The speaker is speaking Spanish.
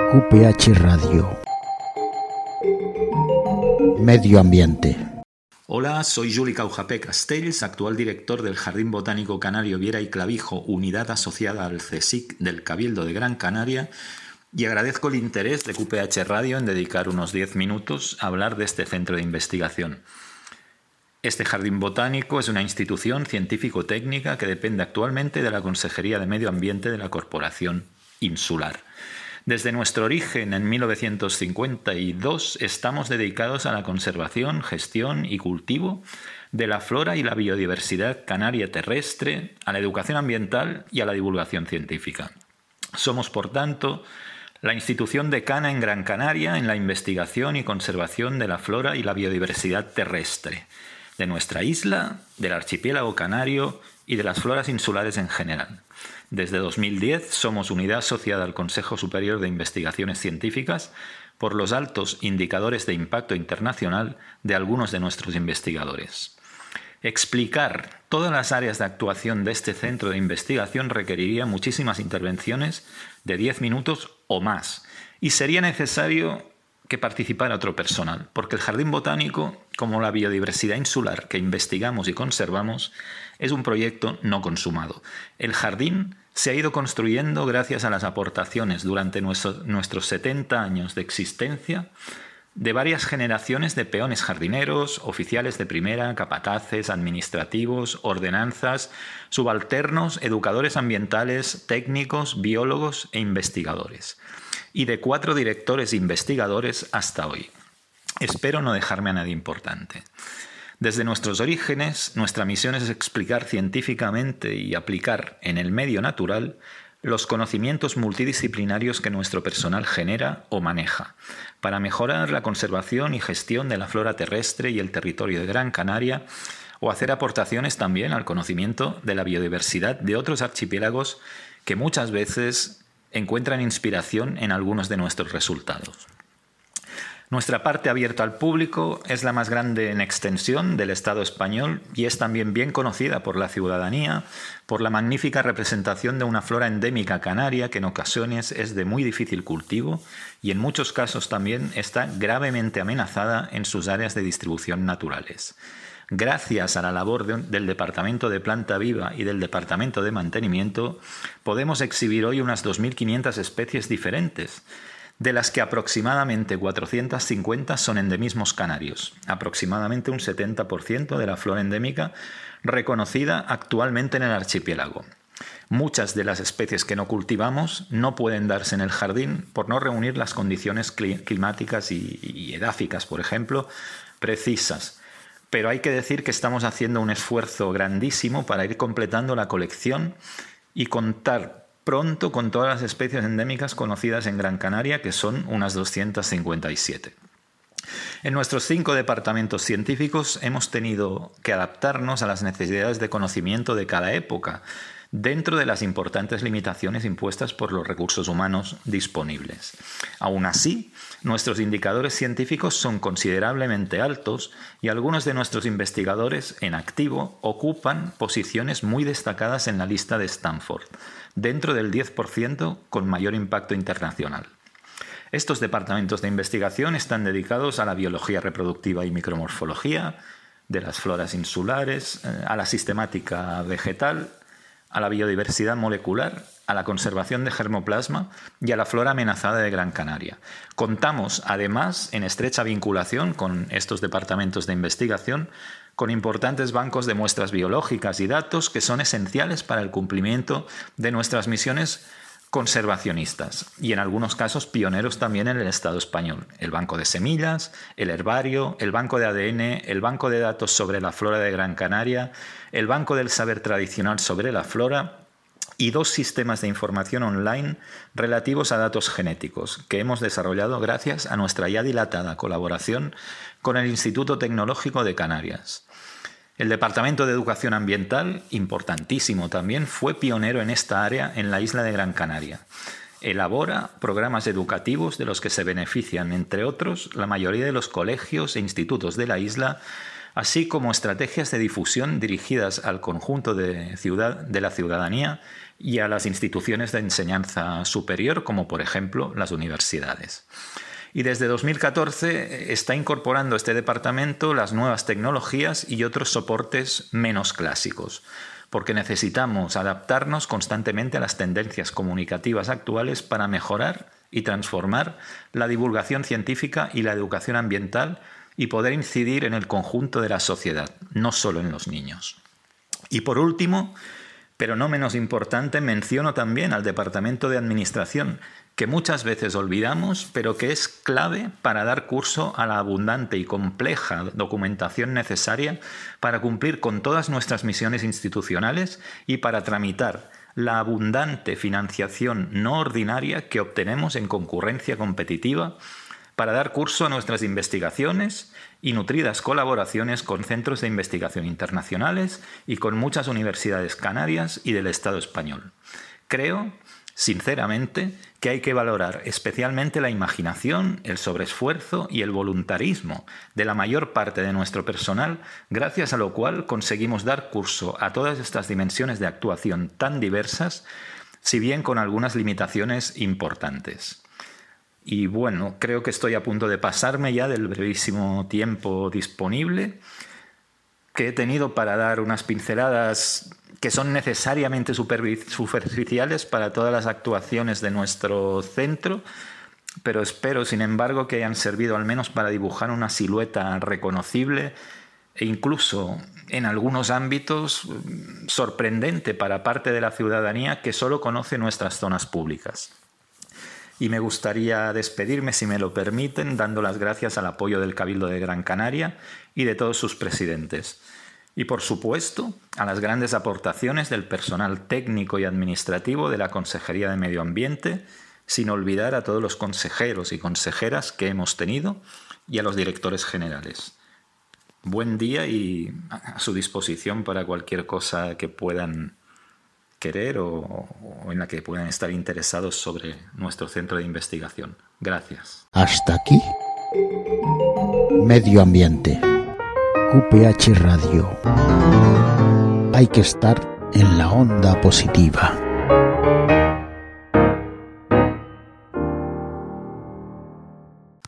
QPH Radio. Medio ambiente. Hola, soy Juli Caujapé Castells, actual director del Jardín Botánico Canario Viera y Clavijo, unidad asociada al CSIC del Cabildo de Gran Canaria, y agradezco el interés de QPH Radio en dedicar unos 10 minutos a hablar de este centro de investigación. Este jardín botánico es una institución científico-técnica que depende actualmente de la Consejería de Medio Ambiente de la Corporación Insular. Desde nuestro origen en 1952 estamos dedicados a la conservación, gestión y cultivo de la flora y la biodiversidad canaria terrestre, a la educación ambiental y a la divulgación científica. Somos, por tanto, la institución decana en Gran Canaria en la investigación y conservación de la flora y la biodiversidad terrestre, de nuestra isla, del archipiélago canario y de las floras insulares en general. Desde 2010 somos unidad asociada al Consejo Superior de Investigaciones Científicas por los altos indicadores de impacto internacional de algunos de nuestros investigadores. Explicar todas las áreas de actuación de este centro de investigación requeriría muchísimas intervenciones de 10 minutos o más, y sería necesario que participara otro personal, porque el jardín botánico, como la biodiversidad insular que investigamos y conservamos, es un proyecto no consumado. El jardín se ha ido construyendo gracias a las aportaciones durante nuestros 70 años de existencia de varias generaciones de peones jardineros, oficiales de primera, capataces, administrativos, ordenanzas, subalternos, educadores ambientales, técnicos, biólogos e investigadores, y de 4 directores investigadores hasta hoy. Espero no dejarme a nadie importante. Desde nuestros orígenes, nuestra misión es explicar científicamente y aplicar en el medio natural los conocimientos multidisciplinarios que nuestro personal genera o maneja, para mejorar la conservación y gestión de la flora terrestre y el territorio de Gran Canaria, o hacer aportaciones también al conocimiento de la biodiversidad de otros archipiélagos que muchas veces encuentran inspiración en algunos de nuestros resultados. Nuestra parte abierta al público es la más grande en extensión del Estado español y es también bien conocida por la ciudadanía por la magnífica representación de una flora endémica canaria que en ocasiones es de muy difícil cultivo y en muchos casos también está gravemente amenazada en sus áreas de distribución naturales. Gracias a la labor del Departamento de Planta Viva y del Departamento de Mantenimiento, podemos exhibir hoy unas 2.500 especies diferentes, de las que aproximadamente 450 son endemismos canarios, aproximadamente un 70% de la flora endémica reconocida actualmente en el archipiélago. Muchas de las especies que no cultivamos no pueden darse en el jardín por no reunir las condiciones climáticas y edáficas, por ejemplo, precisas. Pero hay que decir que estamos haciendo un esfuerzo grandísimo para ir completando la colección y contar pronto con todas las especies endémicas conocidas en Gran Canaria, que son unas 257. En nuestros 5 departamentos científicos hemos tenido que adaptarnos a las necesidades de conocimiento de cada época, dentro de las importantes limitaciones impuestas por los recursos humanos disponibles. Aún así, nuestros indicadores científicos son considerablemente altos y algunos de nuestros investigadores en activo ocupan posiciones muy destacadas en la lista de Stanford, dentro del 10% con mayor impacto internacional. Estos departamentos de investigación están dedicados a la biología reproductiva y micromorfología de las floras insulares, a la sistemática vegetal, a la biodiversidad molecular, a la conservación de germoplasma y a la flora amenazada de Gran Canaria. Contamos, además, en estrecha vinculación con estos departamentos de investigación, con importantes bancos de muestras biológicas y datos que son esenciales para el cumplimiento de nuestras misiones conservacionistas y en algunos casos pioneros también en el Estado español. El banco de semillas, el herbario, el banco de ADN, el banco de datos sobre la flora de Gran Canaria, el banco del saber tradicional sobre la flora y 2 sistemas de información online relativos a datos genéticos que hemos desarrollado gracias a nuestra ya dilatada colaboración con el Instituto Tecnológico de Canarias. El Departamento de Educación Ambiental, importantísimo también, fue pionero en esta área en la isla de Gran Canaria. Elabora programas educativos de los que se benefician, entre otros, la mayoría de los colegios e institutos de la isla así como estrategias de difusión dirigidas al conjunto de la ciudadanía y a las instituciones de enseñanza superior, como por ejemplo las universidades. Y desde 2014 está incorporando este departamento las nuevas tecnologías y otros soportes menos clásicos, porque necesitamos adaptarnos constantemente a las tendencias comunicativas actuales para mejorar y transformar la divulgación científica y la educación ambiental y poder incidir en el conjunto de la sociedad, no solo en los niños. Y por último, pero no menos importante, menciono también al Departamento de Administración, que muchas veces olvidamos, pero que es clave para dar curso a la abundante y compleja documentación necesaria para cumplir con todas nuestras misiones institucionales y para tramitar la abundante financiación no ordinaria que obtenemos en concurrencia competitiva para dar curso a nuestras investigaciones y nutridas colaboraciones con centros de investigación internacionales y con muchas universidades canarias y del Estado español. Creo, sinceramente, que hay que valorar especialmente la imaginación, el sobreesfuerzo y el voluntarismo de la mayor parte de nuestro personal, gracias a lo cual conseguimos dar curso a todas estas dimensiones de actuación tan diversas, si bien con algunas limitaciones importantes. Y bueno, creo que estoy a punto de pasarme ya del brevísimo tiempo disponible que he tenido para dar unas pinceladas que son necesariamente superficiales para todas las actuaciones de nuestro centro, pero espero, sin embargo, que hayan servido al menos para dibujar una silueta reconocible e incluso, en algunos ámbitos, sorprendente para parte de la ciudadanía que solo conoce nuestras zonas públicas. Y me gustaría despedirme, si me lo permiten, dando las gracias al apoyo del Cabildo de Gran Canaria y de todos sus presidentes. Y, por supuesto, a las grandes aportaciones del personal técnico y administrativo de la Consejería de Medio Ambiente, sin olvidar a todos los consejeros y consejeras que hemos tenido y a los directores generales. Buen día y a su disposición para cualquier cosa que puedan querer o en la que puedan estar interesados sobre nuestro centro de investigación. Gracias. Hasta aquí, Medio Ambiente. QPH Radio. Hay que estar en la onda positiva.